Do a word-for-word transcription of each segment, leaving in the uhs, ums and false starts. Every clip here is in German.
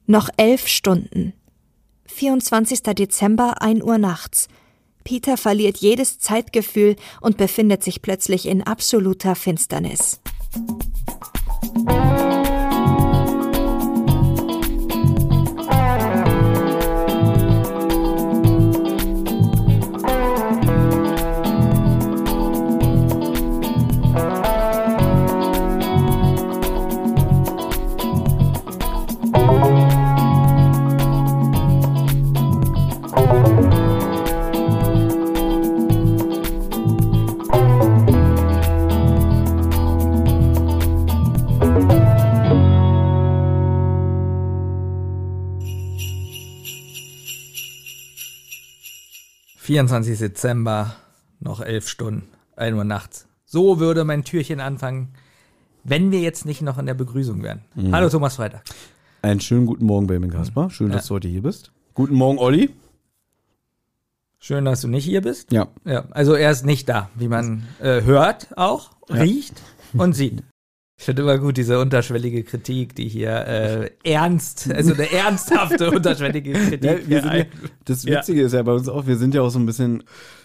Noch elf Stunden. vierundzwanzigster Dezember, ein Uhr nachts. Peter verliert jedes Zeitgefühl und befindet sich plötzlich in absoluter Finsternis. vierundzwanzigster Dezember, noch elf Stunden, ein Uhr nachts. So würde mein Türchen anfangen, wenn wir jetzt nicht noch in der Begrüßung wären. Mhm. Hallo Thomas Freitag. Einen schönen guten Morgen, Benjamin Kasper. Schön, dass ja. du heute hier bist. Guten Morgen, Olli. Schön, dass du nicht hier bist. Ja. ja also er ist nicht da, wie man äh, hört auch, ja. riecht und sieht. Ich finde immer gut diese unterschwellige Kritik, die hier äh, ernst, also eine ernsthafte unterschwellige Kritik. Ja, wir sind ja, das Witzige ja. ist ja bei uns auch, wir sind ja auch so ein bisschen,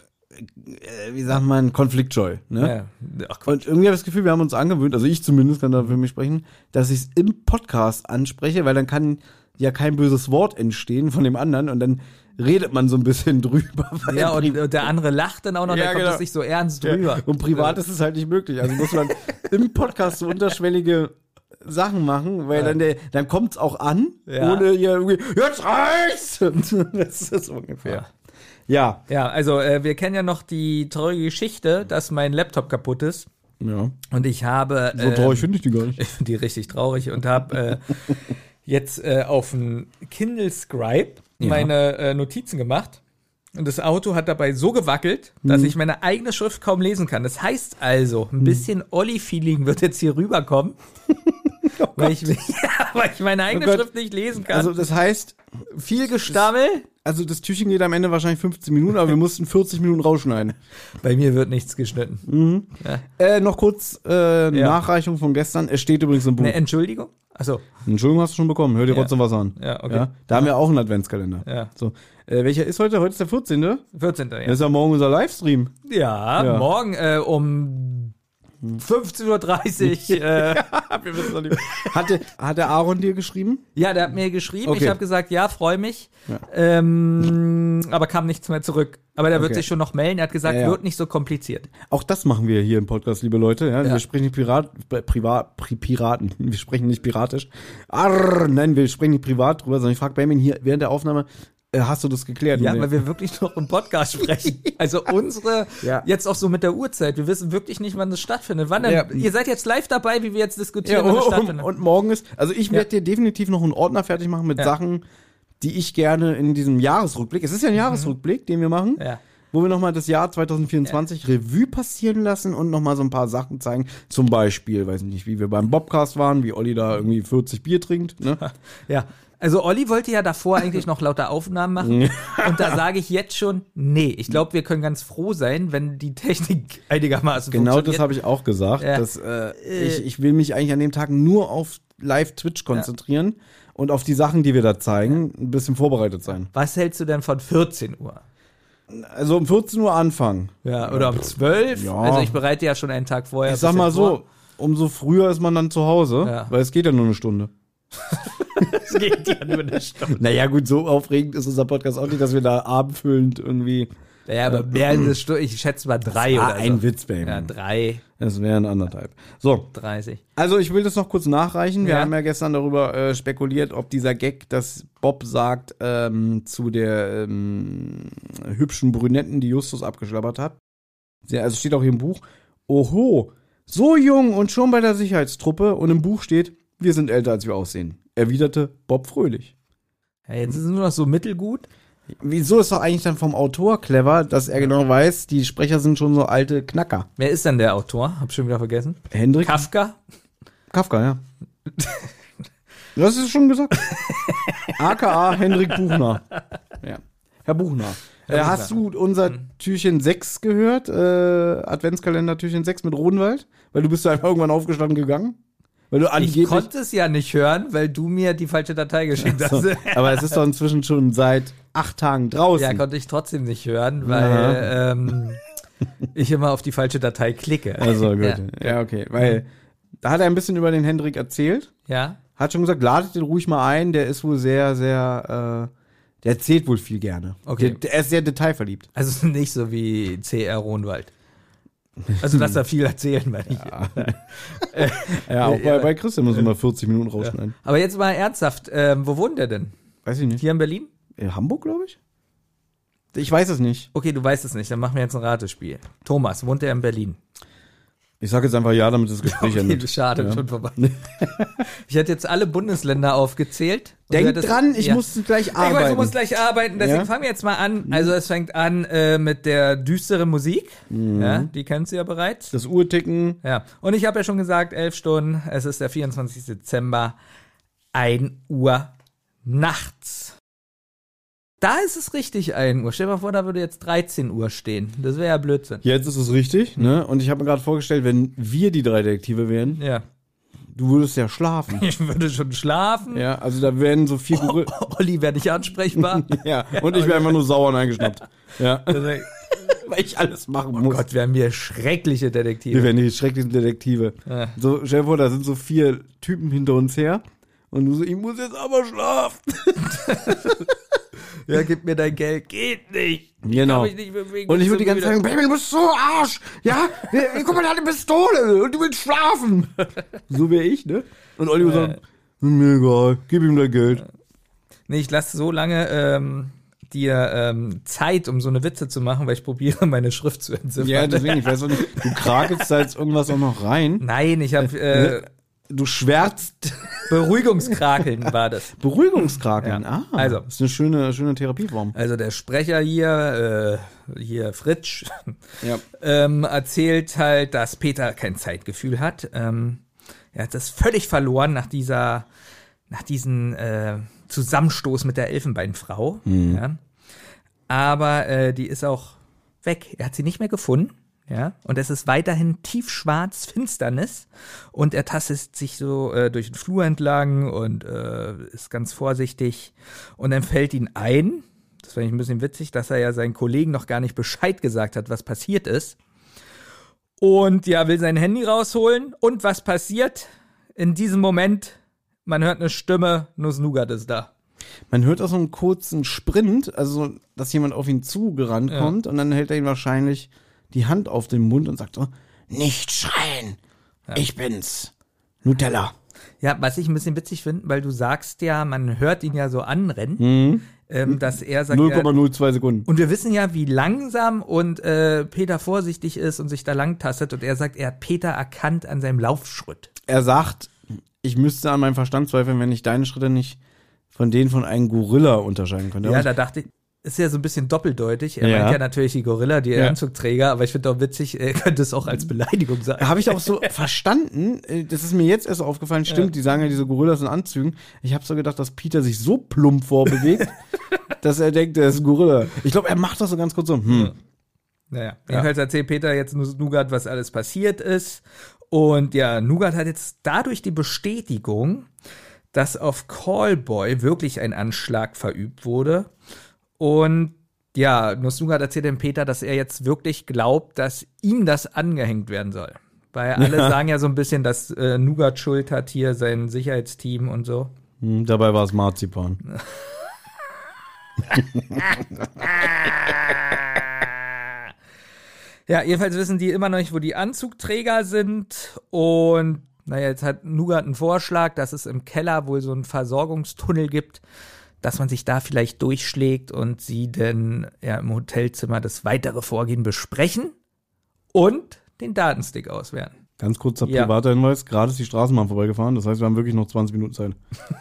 äh, wie sagt man, konfliktscheu. Ne? Ja. Ach, und irgendwie habe ich das Gefühl, wir haben uns angewöhnt, also ich zumindest kann da für mich sprechen, dass ich es im Podcast anspreche, weil dann kann ja kein böses Wort entstehen von dem anderen und dann redet man so ein bisschen drüber. Ja, und der andere lacht dann auch noch, ja, dann kommt genau. es nicht so ernst drüber. Ja. Und privat ist es halt nicht möglich. Also muss man im Podcast so unterschwellige Sachen machen, weil ja. dann der, dann kommt's auch an, ja. ohne hier irgendwie, jetzt reicht's! Das ist das ungefähr. Ja. Ja, also äh, wir kennen ja noch die traurige Geschichte, dass mein Laptop kaputt ist. Ja. Und ich habe... So traurig äh, finde ich die gar nicht. Ich finde die richtig traurig und habe äh, jetzt äh, auf dem Kindle Scribe ja. meine äh, Notizen gemacht und das Auto hat dabei so gewackelt, dass mhm. ich meine eigene Schrift kaum lesen kann. Das heißt also, ein bisschen Olli-Feeling wird jetzt hier rüberkommen, oh weil, ich, ja, weil ich meine eigene oh Schrift nicht lesen kann. Also das heißt, viel Gestammel. Also das Türchen geht am Ende wahrscheinlich fünfzehn Minuten, aber wir mussten vierzig Minuten rausschneiden. Bei mir wird nichts geschnitten. Mhm. Ja. Äh, noch kurz äh, ja. Nachreichung von gestern. Es steht übrigens im Buch. Eine Entschuldigung? Achso. Entschuldigung hast du schon bekommen. Hör dir ja. trotzdem was an. Ja, okay. Ja? Da ja. haben wir auch einen Adventskalender. Ja. So. Äh, welcher ist heute? Heute ist der vierzehnte vierzehnte ja. Das ist ja morgen unser Livestream. Ja, ja. morgen äh, um fünfzehn Uhr dreißig. äh, ja, wir wissen noch nicht. Hatte, hat der Aaron dir geschrieben? Ja, der hat mir geschrieben. Okay. Ich habe gesagt, ja, freue mich. Ja. Ähm, aber kam nichts mehr zurück. Aber der okay. wird sich schon noch melden. Er hat gesagt, ja, ja. wird nicht so kompliziert. Auch das machen wir hier im Podcast, liebe Leute. Ja? Ja. Wir sprechen nicht Pirat, privat, Pri, Piraten. Wir sprechen nicht piratisch. Arr, nein, wir sprechen nicht privat drüber, sondern ich frage Benjamin hier während der Aufnahme, hast du das geklärt? Ja, weil wir wirklich noch im Podcast sprechen. Also unsere, ja. jetzt auch so mit der Uhrzeit. Wir wissen wirklich nicht, wann das stattfindet. Wann denn? Ja. Ihr seid jetzt live dabei, wie wir jetzt diskutieren, ja, wann das und, stattfindet. Und morgen ist, also ich werde ja. dir definitiv noch einen Ordner fertig machen mit ja. Sachen, die ich gerne in diesem Jahresrückblick, es ist ja ein Jahresrückblick, mhm. den wir machen, ja. wo wir nochmal das Jahr zwanzig vierundzwanzig ja. Revue passieren lassen und nochmal so ein paar Sachen zeigen. Zum Beispiel, weiß nicht, wie wir beim Bobcast waren, wie Olli da irgendwie vierzig Bier trinkt. Ne? Ja. Also Olli wollte ja davor eigentlich noch lauter Aufnahmen machen und da sage ich jetzt schon, nee, ich glaube, wir können ganz froh sein, wenn die Technik einigermaßen genau funktioniert. Genau das habe ich auch gesagt. Ja. Dass, äh, ich, ich will mich eigentlich an dem Tag nur auf Live-Twitch konzentrieren ja. und auf die Sachen, die wir da zeigen, ein bisschen vorbereitet sein. Was hältst du denn von vierzehn Uhr? Also um vierzehn Uhr anfangen. Ja, oder um zwölf? Ja. Also ich bereite ja schon einen Tag vorher. Ich sag mal vor. so, umso früher ist man dann zu Hause, ja. weil es geht ja nur eine Stunde. Es geht ja nur eine Stunde. Naja, gut, so aufregend ist unser Podcast auch nicht, dass wir da abendfüllend irgendwie. Naja, aber mehr als eine Stunde, ich schätze mal drei das oder so. Ein Witz, Baby. Ja, drei. Das wären anderthalb. So. dreißig. Also, ich will das noch kurz nachreichen. Wir ja. haben ja gestern darüber äh, spekuliert, ob dieser Gag, dass Bob sagt, ähm, zu der ähm, hübschen Brünetten, die Justus abgeschlabbert hat. Also steht auch hier im Buch, oho, so jung und schon bei der Sicherheitstruppe und im Buch steht, wir sind älter, als wir aussehen, erwiderte Bob fröhlich. Ja, jetzt ist es nur noch so mittelgut. Wieso ist doch eigentlich dann vom Autor clever, dass er genau weiß, die Sprecher sind schon so alte Knacker. Wer ist denn der Autor? Hab schon wieder vergessen. Hendrik. Kafka? Kafka, ja. Das ist schon gesagt. A K A Hendrik Buchner. Ja. Herr Buchner. Herr äh, hast du unser hm. Türchen sechs gehört? Äh, Adventskalender Türchen sechs mit Rodenwald? Weil du bist da einfach irgendwann aufgestanden gegangen? Weil du Ich angeblich, konnte es ja nicht hören, weil du mir die falsche Datei geschickt hast. so, aber es ist doch inzwischen schon seit acht Tagen draußen. Ja, konnte ich trotzdem nicht hören, weil ähm, ich immer auf die falsche Datei klicke. Also gut. Ja, Ja, okay. Weil da hat er ein bisschen über den Hendrik erzählt. ja. Hat schon gesagt, ladet den ruhig mal ein. Der ist wohl sehr, sehr, äh, der erzählt wohl viel gerne. Okay. Der, der ist sehr detailverliebt. Also nicht so wie C R Rohnwald. Also lass da viel erzählen, meine ich. Ja, ja auch bei, bei Christian muss man mal vierzig Minuten rausschneiden. Aber jetzt mal ernsthaft, ähm, wo wohnt der denn? Weiß ich nicht. Hier in Berlin? In Hamburg, glaube ich? Ich weiß es nicht. Okay, du weißt es nicht, dann machen wir jetzt ein Ratespiel. Thomas, wohnt er in Berlin? Ich sage jetzt einfach ja, damit das Gespräch Okay, endet. schade, Ja. schon vorbei. Ich hätte jetzt alle Bundesländer aufgezählt. Und du Denk hättest- dran, ich ja. muss gleich Ich weiß, arbeiten. du musst gleich arbeiten, deswegen Ja. fangen wir jetzt mal an. Also es fängt an äh, mit der düsteren Musik. Mhm. Ja, die kennst du ja bereits. Das Uhrticken. Ja, und ich habe ja schon gesagt, elf Stunden, es ist der vierundzwanzigster Dezember, ein Uhr nachts. Da ist es richtig ein Uhr. Stell dir mal vor, da würde jetzt dreizehn Uhr stehen. Das wäre ja Blödsinn. Jetzt ist es richtig, ne? Und ich habe mir gerade vorgestellt, wenn wir die drei Detektive wären, Ja. du würdest ja schlafen. Ich würde schon schlafen. Ja, also da wären so vier Gorilla. Olli wäre nicht ansprechbar. Ja, und ich wäre einfach nur sauer und eingeschnappt. Ja, Also, weil ich alles machen oh muss. Gott, wir haben hier schreckliche Detektive. Wir wären die schrecklichen Detektive. Ja. So, stell dir vor, da sind so vier Typen hinter uns her. Und du so, ich muss jetzt aber schlafen. Ja, gib mir dein Geld. Geht nicht. Genau. Kann mich nicht bewegen, Und ich bin würde die so ganze Zeit müde. sagen, Baby, du bist so Arsch. Ja, guck mal, der hat eine Pistole und du willst schlafen. So wäre ich, ne? Und Olli würde sagen, mir egal, gib ihm dein Geld. Nee, ich lasse so lange ähm, dir ähm, Zeit, um so eine Witze zu machen, weil ich probiere, meine Schrift zu entziffern. Ja, deswegen, ich weiß auch nicht, du krakelst da jetzt irgendwas auch noch rein. Nein, ich habe äh, Du schwärzt Beruhigungskrakeln war das. Beruhigungskrakeln. Ja. Ah, Also. das ist eine schöne, schöne Therapieform. Also der Sprecher hier, äh, hier Fritsch, Ja. ähm, erzählt halt, dass Peter kein Zeitgefühl hat. Ähm, er hat das völlig verloren nach dieser, nach diesem äh, Zusammenstoß mit der Elfenbeinfrau. Mhm. Ja. Aber äh, die ist auch weg. Er hat sie nicht mehr gefunden. Ja, und es ist weiterhin tiefschwarz, Finsternis und er tastet sich so äh, durch den Flur entlang und äh, ist ganz vorsichtig und dann fällt ihm ein, das fand ich ein bisschen witzig, dass er ja seinen Kollegen noch gar nicht Bescheid gesagt hat, was passiert ist und ja, will sein Handy rausholen und was passiert in diesem Moment? Man hört eine Stimme, Nuss Nougat ist da. Man hört auch so einen kurzen Sprint, also dass jemand auf ihn zugerannt Ja. kommt und dann hält er ihn wahrscheinlich die Hand auf den Mund und sagt so, nicht schreien, ich bin's, Nutella. Ja, was ich ein bisschen witzig finde, weil du sagst ja, man hört ihn ja so anrennen, ähm, dass er sagt, null ja, Komma null zwei Sekunden. und wir wissen ja, wie langsam und äh, Peter vorsichtig ist und sich da lang tastet und er sagt, er hat Peter erkannt an seinem Laufschritt. Er sagt, ich müsste an meinem Verstand zweifeln, wenn ich deine Schritte nicht von denen von einem Gorilla unterscheiden könnte. Ja, Und da dachte ich, ist ja so ein bisschen doppeldeutig. Er Ja. meint ja natürlich die Gorilla, die Ja. Anzugträger, aber ich finde auch witzig, er könnte es auch als Beleidigung sein. habe ich auch so verstanden, äh, das ist mir jetzt erst aufgefallen, stimmt, die sagen ja diese Gorillas in Anzügen. Ich habe so gedacht, dass Peter sich so plump vorbewegt, dass er denkt, er ist ein Gorilla. Ich glaube, er macht das so ganz kurz so, hm. Naja, jedenfalls erzählt Peter jetzt Nuss Nougat, was alles passiert ist. Und ja, Nougat hat jetzt dadurch die Bestätigung, dass auf Callboy wirklich ein Anschlag verübt wurde. Und ja, Nuss Nougat erzählt dem Peter, dass er jetzt wirklich glaubt, dass ihm das angehängt werden soll. Weil alle Ja. sagen ja so ein bisschen, dass äh, Nougat Schuld hat hier, sein Sicherheitsteam und so. Hm, dabei war es Marzipan. Ja, jedenfalls wissen die immer noch nicht, wo die Anzugträger sind. Und naja, jetzt hat Nougat einen Vorschlag, dass es im Keller wohl so einen Versorgungstunnel gibt, dass man sich da vielleicht durchschlägt und sie dann ja im Hotelzimmer das weitere Vorgehen besprechen und den Datenstick auswerten. Ganz kurzer Ja. privater Hinweis, gerade ist die Straßenbahn vorbeigefahren, das heißt, wir haben wirklich noch zwanzig Minuten Zeit.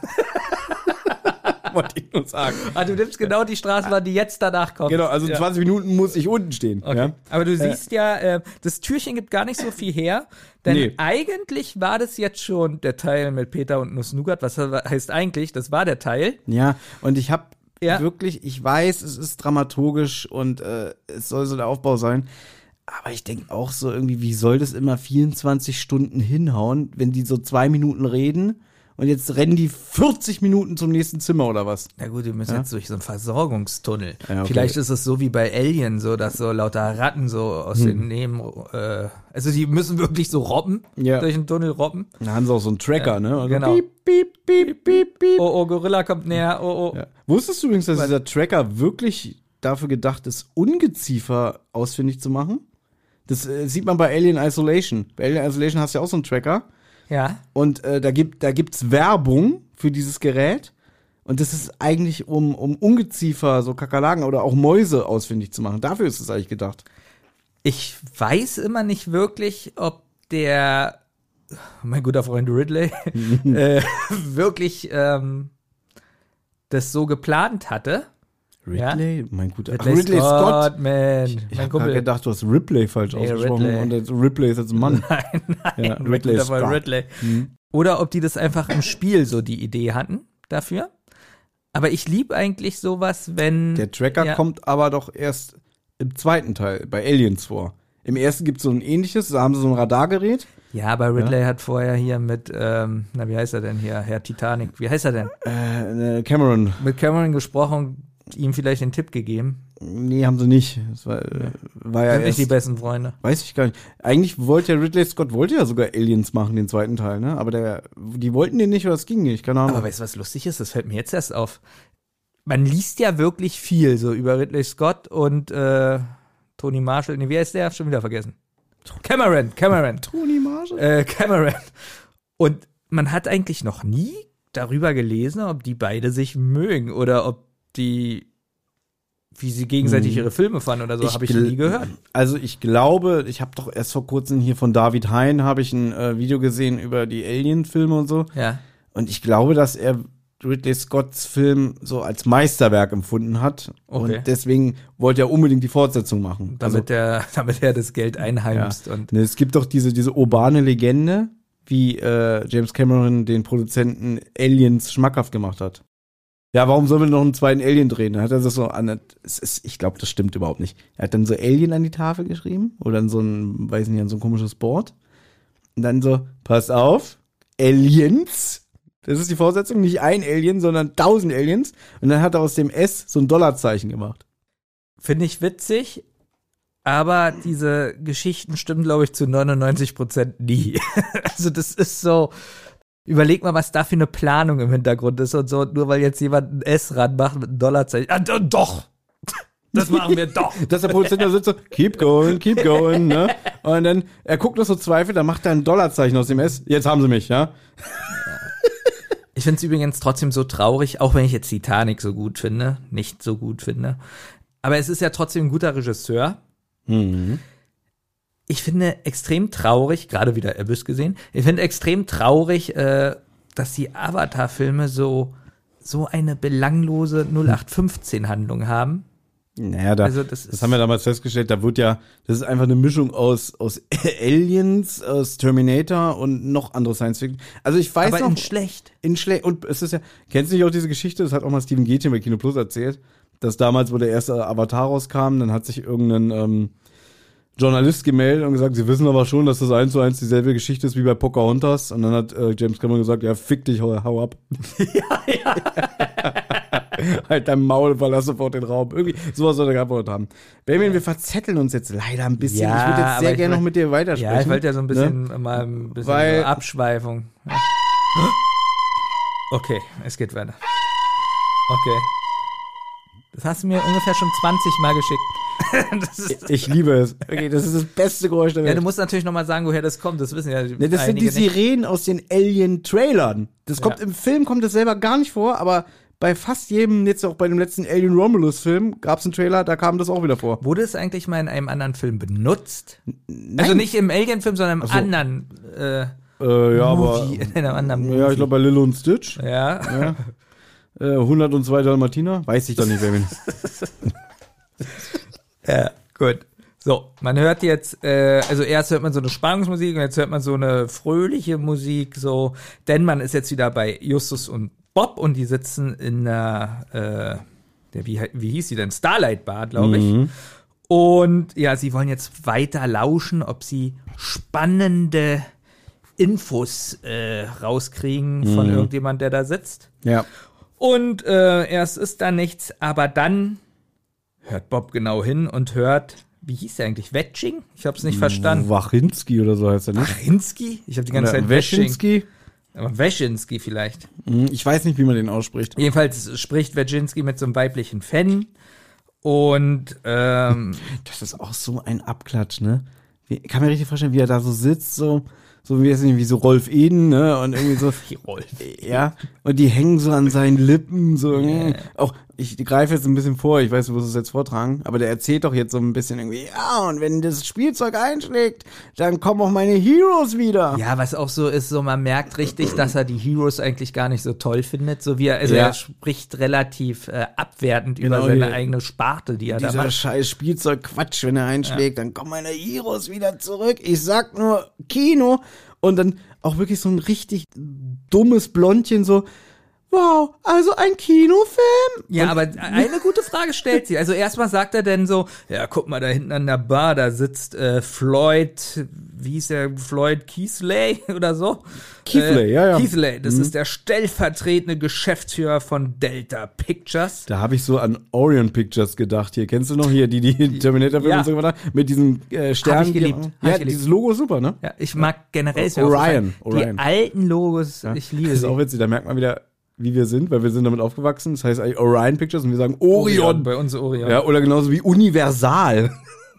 Wollte ich nur sagen. Ah, du nimmst genau die Straßenbahn, die jetzt danach kommt. Genau, also in Ja. zwanzig Minuten muss ich unten stehen. Okay. Ja? Aber du siehst ja, äh, das Türchen gibt gar nicht so viel her, denn Nee. eigentlich war das jetzt schon der Teil mit Peter und Nuss Nougat. Was heißt eigentlich? Das war der Teil. Ja, und ich habe Ja. wirklich, ich weiß, es ist dramaturgisch und äh, es soll so der Aufbau sein, Aber ich denke auch so irgendwie, wie soll das immer vierundzwanzig Stunden hinhauen, wenn die so zwei Minuten reden und jetzt rennen die vierzig Minuten zum nächsten Zimmer oder was? Na gut, wir müssen Ja? jetzt durch so einen Versorgungstunnel. Ja, okay. Vielleicht ist es so wie bei Alien, so dass so lauter Ratten so aus Hm. den Neben, äh, also die müssen wirklich so robben, Ja. durch den Tunnel robben. Da haben sie auch so einen Tracker, Ja, ne? Also genau. Piep, piep, piep, piep, piep. Oh, oh, Gorilla kommt näher, oh, oh. Ja. Wusstest du übrigens, dass Was? dieser Tracker wirklich dafür gedacht ist, Ungeziefer ausfindig zu machen? Das äh, sieht man bei Alien Isolation. Bei Alien Isolation hast du ja auch so einen Tracker. Ja. Und äh, da gibt da gibt's Werbung für dieses Gerät. Und das ist eigentlich, um, um Ungeziefer, so Kakerlaken oder auch Mäuse ausfindig zu machen. Dafür ist es eigentlich gedacht. Ich weiß immer nicht wirklich, ob der, mein guter Freund Ridley, äh, wirklich ähm, das so geplant hatte. Ridley? Mein guter Ridley, Ach, Ridley Scott. Scott, man. Ich mein habe Kumpel. gedacht, du hast Ripley falsch Nee, ausgesprochen. Ridley. Und jetzt Ripley ist jetzt ein Mann. Nein, nein, Ja, mein Ridley guter Freund Scott. Ridley. Mhm. Oder ob die das einfach im Spiel so die Idee hatten dafür. Aber ich liebe eigentlich sowas, wenn... Der Tracker ja, kommt aber doch erst im zweiten Teil, bei Aliens vor. Im ersten gibt es so ein ähnliches, da haben sie so ein Radargerät. Ja, aber Ridley hat vorher hier mit, ähm, na wie heißt er denn hier, Herr Titanic, wie heißt er denn? Äh, Cameron. Mit Cameron gesprochen, ihm vielleicht den Tipp gegeben. Nee, haben sie nicht. Das war, äh, war ja Sind nicht erst, die besten Freunde. weiß ich gar nicht. Eigentlich wollte ja Ridley Scott, wollte ja sogar Aliens machen, den zweiten Teil, ne? Aber der, die wollten den nicht, oder es ging nicht, keine Ahnung. Aber weißt du, was lustig ist? Das fällt mir jetzt erst auf. Man liest ja wirklich viel so über Ridley Scott und äh, Tony Marshall. Nee, wie heißt der? Schon wieder vergessen. Cameron, Cameron. Tony Marshall? Äh, Cameron. Und man hat eigentlich noch nie darüber gelesen, ob die beide sich mögen oder ob die, wie sie gegenseitig ihre Filme fanden oder so, habe ich gl- nie gehört. Also ich glaube, ich habe doch erst vor kurzem hier von David Hein habe ich ein äh, Video gesehen über die Alien-Filme und so. Ja. Und ich glaube, dass er Ridley Scotts Film so als Meisterwerk empfunden hat. Okay. Und deswegen wollte er unbedingt die Fortsetzung machen. Damit der, damit er das Geld einheimst Ja. und Ne, es gibt doch diese, diese urbane Legende, wie äh, James Cameron den Produzenten Aliens schmackhaft gemacht hat. Ja, warum sollen wir noch einen zweiten Alien drehen? Dann hat er das so an, es ist, ich glaube, das stimmt überhaupt nicht. Er hat dann so Alien an die Tafel geschrieben oder an so ein, weiß nicht, an so ein komisches Board. Und dann so, pass auf, Aliens. Das ist die Fortsetzung, nicht ein Alien, sondern tausend Aliens. Und dann hat er aus dem S so ein Dollarzeichen gemacht. finde ich witzig, aber diese Geschichten stimmen, glaube ich, zu neunundneunzig Prozent nie. Also das ist so, überleg mal, was da für eine Planung im Hintergrund ist und so, nur weil jetzt jemand ein S ranmacht mit einem Dollarzeichen. Ah, do- doch! Das machen wir doch! Dass der Produzent da sitzt so, keep going, keep going, ne? Und dann, er guckt noch so Zweifel, dann macht er ein Dollarzeichen aus dem S. Jetzt haben sie mich, ja? Ich finde es übrigens trotzdem so traurig, auch wenn ich jetzt Titanic so gut finde, nicht so gut finde. Aber es ist ja trotzdem ein guter Regisseur. Mhm. Ich finde extrem traurig, gerade wieder Abyss gesehen, ich finde extrem traurig, äh, dass die Avatar-Filme so, so eine belanglose null acht fünfzehn Handlung haben. Naja, da, Also das das, ist- haben wir damals festgestellt, da wird ja, das ist einfach eine Mischung aus, aus Aliens, aus Terminator und noch andere Science-Fiction. Also ich weiß Aber noch, in schlecht. in Schle und es ist ja, kennst du nicht auch diese Geschichte, das hat auch mal Steven Gätchen bei Kino Plus erzählt, dass damals, wo der erste Avatar rauskam, dann hat sich irgendein ähm, Journalist gemeldet und gesagt, sie wissen aber schon, dass das eins zu eins dieselbe Geschichte ist wie bei Pocahontas. Und dann hat äh, James Cameron gesagt, ja, fick dich, hau, hau ab. Ja, ja. Halt dein Maul, verlass sofort den Raum. Irgendwie, sowas soll er geantwortet haben. Benjamin, wir verzetteln uns jetzt leider ein bisschen. Ja, ich würde jetzt aber sehr ich gerne will- noch mit dir weitersprechen. Ja, ich wollte ja so ein bisschen Ne? mal ein bisschen Weil- so Abschweifung. Ja. Okay, es geht weiter. Okay. Das hast du mir ungefähr schon zwanzig Mal geschickt. Das ist, Ich liebe es. Okay, das ist das beste Geräusch der ja, Welt. du musst natürlich noch mal sagen, woher das kommt. Das wissen ja Ne, das sind die einige nicht. Sirenen aus den Alien-Trailern. Das kommt Ja. im Film, kommt das selber gar nicht vor, aber bei fast jedem, jetzt auch bei dem letzten Alien Romulus-Film, gab es einen Trailer, da kam das auch wieder vor. Wurde es eigentlich mal in einem anderen Film benutzt? Nein. Also nicht im Alien-Film, sondern im Ach so. anderen äh, Äh, ja, Movie. In einem anderen Movie. aber. Ja, ich glaube bei Lilo und Stitch. Ja. Ja. Äh, hundertzwei Dalmatiner. Weiß ich doch nicht, wer bin. Ja, gut. So, man hört jetzt, äh, also erst hört man so eine Spannungsmusik und jetzt hört man so eine fröhliche Musik, so, denn man ist jetzt wieder bei Justus und Bob und die sitzen in einer, äh, der, wie, wie hieß sie denn? Starlight Bar, glaube ich. Mhm. Und ja, sie wollen jetzt weiter lauschen, ob sie spannende Infos äh, rauskriegen von Mhm. irgendjemand, der da sitzt. Ja. Und äh, erst ist da nichts, aber dann hört Bob genau hin und hört, wie hieß der eigentlich? Wetsching? Ich hab's nicht verstanden. Wachinski oder so heißt er nicht. Wachinski? Ich habe die ganze Oder Zeit Wetsching. Weschinski? Aber Weschinski vielleicht. Hm, Ich weiß nicht, wie man den ausspricht. Jedenfalls spricht Wetschinski mit so einem weiblichen Fan. Und ähm, Das ist auch so ein Abklatsch, ne? Wie, kann mir richtig vorstellen, wie er da so sitzt, so, so wie, wie so Rolf Eden, ne? Und irgendwie so. die Rolf. Ja, und die hängen so an seinen Lippen, so, yeah. Auch, ich greife jetzt ein bisschen vor, ich weiß, du musst es jetzt vortragen, aber der erzählt doch jetzt so ein bisschen irgendwie, ja, und wenn das Spielzeug einschlägt, dann kommen auch meine Heroes wieder. Ja, was auch so ist, so man merkt richtig, dass er die Heroes eigentlich gar nicht so toll findet, so wie er, also Ja. er spricht relativ äh, abwertend Genau, über seine hier. eigene Sparte, die er da Dieser macht. scheiß Spielzeug-Quatsch, wenn er einschlägt, dann kommen meine Heroes wieder zurück. Ich sag nur Kino. Und dann auch wirklich so ein richtig dummes Blondchen, so, wow, also ein Kinofilm? Ja, aber eine gute Frage stellt sie. Also erstmal sagt er denn so, ja, guck mal, da hinten an der Bar, da sitzt äh, Floyd, wie hieß der, Floyd Keithley oder so? Keithley, äh, ja, ja. Keithley, das ist der stellvertretende Geschäftsführer von Delta Pictures. Da habe ich so an Orion Pictures gedacht. Hier, kennst du noch hier, die die Terminator-Filme Ja. und so weiter? Mit diesem äh, Stern. Hab ich geliebt. Hab Ja, ich geliebt. dieses Logo ist super, ne? Ja, ich mag generell ist mir Orion, aufgefallen, Orion. die alten Logos, ich liebe Das ist sie. auch witzig, da merkt man wieder, wie wir sind, weil wir sind damit aufgewachsen. Das heißt eigentlich Orion Pictures und wir sagen Orion. Bei uns Orion. Ja, oder genauso wie Universal.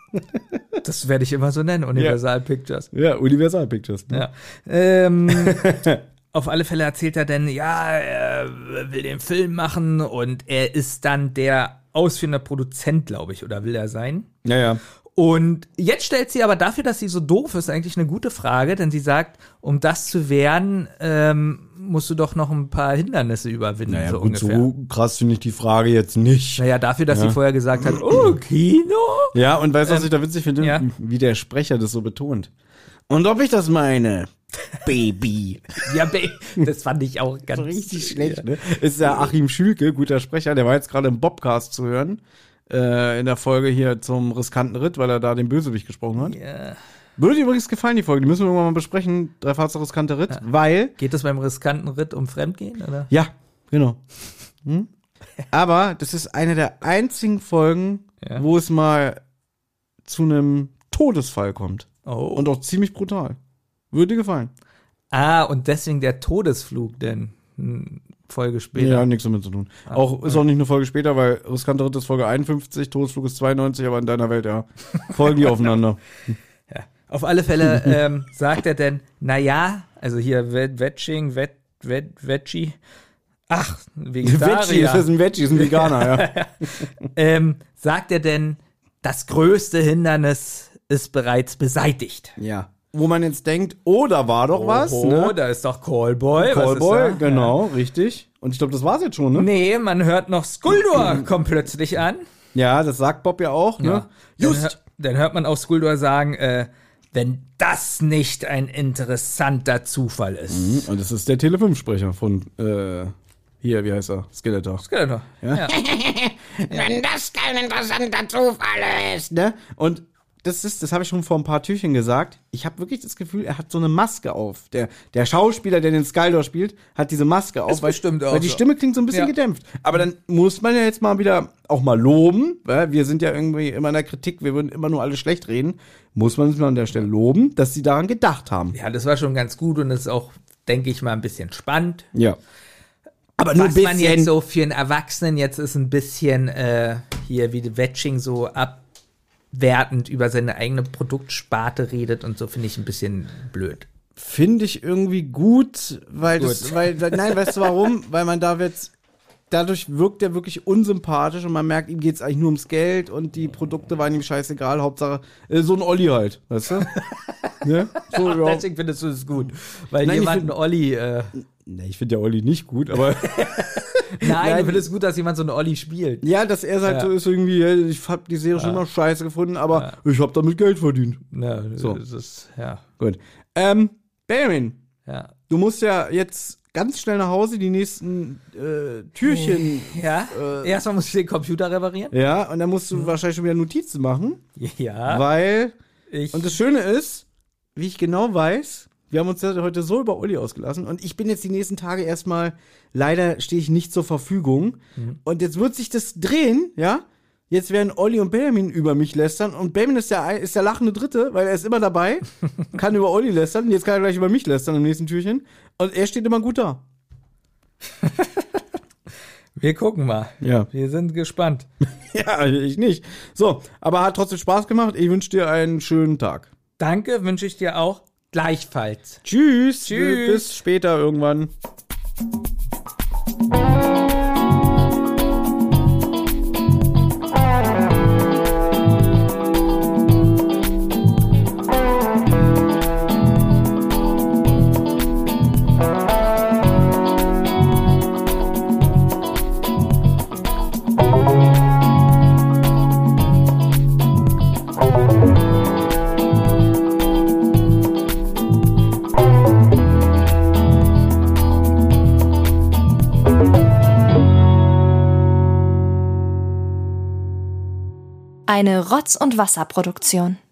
Das werde ich immer so nennen, Universal Pictures. Ja, Universal Pictures. Ne? Ja. Ähm, auf alle Fälle erzählt er dann, ja, er will den Film machen und er ist dann der ausführende Produzent, glaube ich, oder will er sein? Ja, ja. Und jetzt stellt sie aber dafür, dass sie so doof ist, eigentlich eine gute Frage, denn sie sagt, um das zu werden, ähm, musst du doch noch ein paar Hindernisse überwinden, Naja, so gut, ungefähr. so krass finde ich die Frage jetzt nicht. Naja, dafür, dass sie vorher gesagt hat, oh, Kino? Ja, und weißt du, was ich da witzig finde? ja. Wie der Sprecher das so betont. Und ob ich das meine? Baby. Ja, ba- das fand ich auch ganz So richtig schlecht, ne? Ist ja Achim Schülke, guter Sprecher, der war jetzt gerade im Bobcast zu hören. Äh, in der Folge hier zum riskanten Ritt, weil er da den Bösewicht gesprochen hat. Ja. Würde dir übrigens gefallen, die Folge. Die müssen wir irgendwann mal besprechen. Drei Fahrzeuge riskanter Ritt, weil. Geht es beim riskanten Ritt um Fremdgehen, oder? Ja, genau. Hm? Aber das ist eine der einzigen Folgen, Ja. wo es mal zu einem Todesfall kommt. Oh. Und auch ziemlich brutal. Würde dir gefallen. Ah, und deswegen der Todesflug denn hm, Folge später. Ja, nichts damit zu tun. auch ist auch nicht eine Folge später, weil riskanter Ritt ist Folge einundfünfzig, Todesflug ist zweiundneunzig, aber in deiner Welt, ja. Folgen die aufeinander. Ja. Auf alle Fälle ähm, sagt er denn, na ja, also hier Wet- Wetching, Wet, Wet, Veggie, ach, Veggie, Vegetarier, das ist ein Veggie, ist ein Veganer, ja. ähm, sagt er denn, das größte Hindernis ist bereits beseitigt. Ja. Wo man jetzt denkt, oh, da war doch was, Oh, ne? da ist doch Callboy. was Callboy, ist da? genau, richtig. Und ich glaube, das war's jetzt schon, ne? Nee, man hört noch Skuldor kommt plötzlich an. Ja, das sagt Bob ja auch, ne? Dann, Just. hör- dann hört man auch Skuldor sagen, äh, wenn das nicht ein interessanter Zufall ist. Und das ist der Tele fünf Sprecher von, äh, hier, wie heißt er? Skeletor. Skeletor. Ja. Ja. Wenn das kein interessanter Zufall ist. Ne? Und das ist, das habe ich schon vor ein paar Türchen gesagt. Ich habe wirklich das Gefühl, er hat so eine Maske auf. Der, der Schauspieler, der den Skaldor spielt, hat diese Maske auf. Ist weil, bestimmt auch weil die so. Stimme klingt so ein bisschen Ja. gedämpft. Aber dann muss man ja jetzt mal wieder auch mal loben, weil wir sind ja irgendwie immer in der Kritik, wir würden immer nur alles schlecht reden. Muss man es mal an der Stelle loben, dass sie daran gedacht haben. ja, das war schon ganz gut und das ist auch, denke ich mal, ein bisschen spannend. Ja. Aber nur ein Was bisschen. man jetzt so für einen Erwachsenen jetzt ist ein bisschen äh, hier wie Wetching so abwertend über seine eigene Produktsparte redet und so, finde ich ein bisschen blöd. Finde ich irgendwie gut, weil das, Gut. weil, nein, weißt du warum? Weil man da jetzt, dadurch wirkt er wirklich unsympathisch und man merkt, ihm geht's eigentlich nur ums Geld und die Produkte waren ihm scheißegal, Hauptsache, äh, so ein Olli halt, weißt du? Ne? So, Ach, ja. deswegen findest du es gut, weil Nein, ich jemand find- einen Olli, äh, Nee, ich finde ja Olli nicht gut, aber nein, Nein. du findest gut, dass jemand so einen Olli spielt. ja, dass er halt Ja. so ist irgendwie, hey, ich hab die Serie schon immer scheiße gefunden, aber ich hab damit Geld verdient. Ja, So. das ist, ja, Gut. Ähm, Benjamin, ja. du musst ja jetzt ganz schnell nach Hause, die nächsten äh, Türchen. Ja, äh, erstmal muss ich den Computer reparieren. Ja, und dann musst du mhm. wahrscheinlich schon wieder Notizen machen. Ja. Weil, ich und das Schöne ist, wie ich genau weiß, wir haben uns ja heute so über Olli ausgelassen und ich bin jetzt die nächsten Tage erstmal, leider stehe ich nicht zur Verfügung. Mhm. Und jetzt wird sich das drehen, ja? Jetzt werden Olli und Benjamin über mich lästern und Benjamin ist der, ist der lachende Dritte, weil er ist immer dabei, kann über Olli lästern, jetzt kann er gleich über mich lästern im nächsten Türchen und er steht immer gut da. Wir gucken mal. Ja. Wir sind gespannt. Ja, ich nicht. So, aber hat trotzdem Spaß gemacht. Ich wünsche dir einen schönen Tag. Danke, wünsche ich dir auch gleichfalls. Tschüss. Tschüss. Bis später irgendwann. Eine Rotz- und Wasserproduktion.